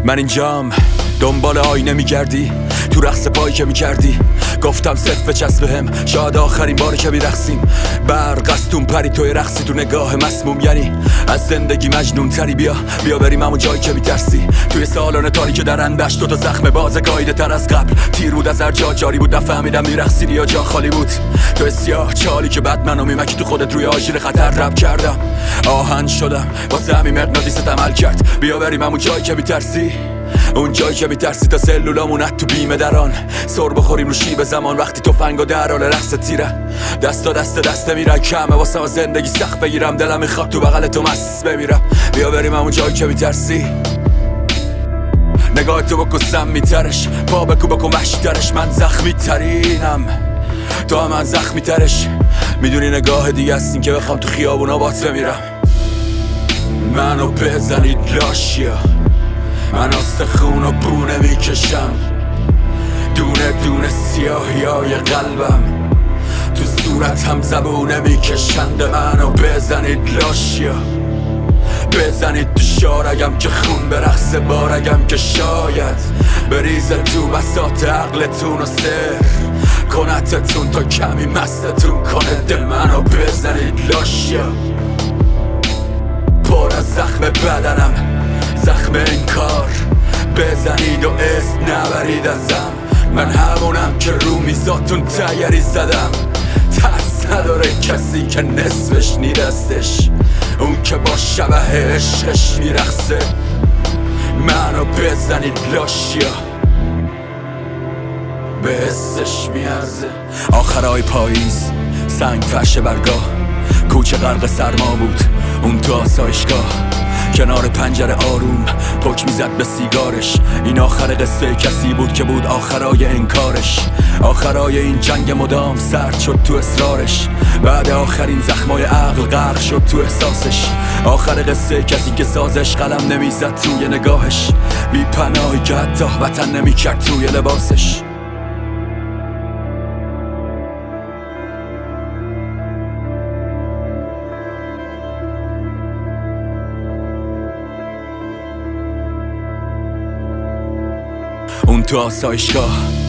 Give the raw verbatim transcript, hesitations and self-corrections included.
من اینجام دنبال آینه میگردی تو رقص پایی که میکردی. گفتم صرف بچسب بهم، شاید آخرین باری که میرقصیم. برق از تون پری توی رقصی تو نگاه مسموم، یعنی از زندگی مجنون تری. بیا بیا بریم همون جایی که میترسی. توی سالن تاریک درندش دو تا زخم باز گاییده تر از قبل. تیر بود از هر جا جاری بود، نفهمیدم میرقصی یا جا خالی بود. تو سیاه چالی که بعد منو میمکی تو خودت روی آژیر خطر رب کردم. آهن شدم واسه همین مغناطیست عمل کرد. بیا بریم همون جایی که میترسی، اون جایی که میترسی تا سلولامون تو بیمه دران. سر بخوریم رو شیب زمان وقتی تفنگ و در حال رقص تیره. دستا دست دسته میرن کمه واسه زندگی سخت بگیرم. دلم میخواد تو بغل تو مست بمیرم. بیا بریم همون جایی که میترسی. نگاه تو بکن سم میترش، پا بکو بکن وحشی ترش. من زخمی ترینم تو هم من زخمی ترش. میدونی نگاه دیگه هستین که بخوام تو خیابونا بات بمیرم. منو بزنید لاشیا، من استخون و بونه میکشم. دونه دونه سیاهی های قلبم تو صورتم زبونه میکشنده. منو بزنید لاشیا، بزنید تو شارگم که خون به رقص بارگم. که شاید بریزه تو بساط عقلتون و سر کنتتون تا کمی مستتون کنه. دل منو بزنید لاشیا، پر از زخم بدنم، زخم این کار. بزنید و اسم نبرید ازم. من همونم که رو میزاتون تیری زدم. ترس نداره کسی که نصفش نیدستش، اون که با شبه عشقش میرخصه. منو بزنید لاشیا، به حسش میارزه. آخرای پاییز سنگ فرش برگاه، کوچه غرق سرما بود اون تو آسایشگاه. کنار پنجره آروم پک میزد به سیگارش. این آخر قصه کسی بود که بود آخرای انکارش. آخرای این جنگ مدام سرد شد تو اصرارش. بعد آخرین زخمای عقل غرق شد تو احساسش. آخر قصه کسی که سازش قلم نمیزد توی نگاهش. بی پناهی که حتی وطن نمیکرد توی لباسش. اون تو آسایشگاه